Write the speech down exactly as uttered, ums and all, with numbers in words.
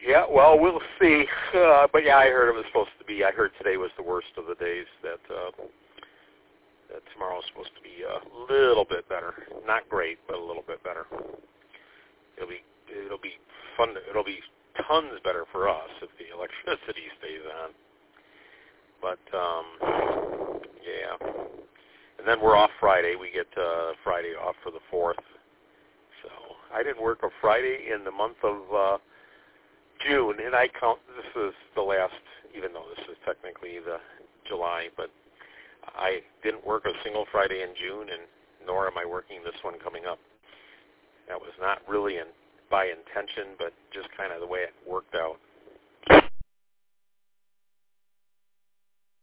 Yeah, well, we'll see. Uh, but yeah, I heard it was supposed to be. I heard today was the worst of the days. That uh, that tomorrow's supposed to be a little bit better. Not great, but a little bit better. It'll be it'll be fun. It'll be tons better for us if the electricity stays on. But um, yeah, and then we're off Friday. We get uh, Friday off for the fourth. So I didn't work a Friday in the month of uh, June, and I count. This is the last, even though this is technically the July, but I didn't work a single Friday in June, and nor am I working this one coming up. That was not really in, by intention, but just kind of the way it worked out.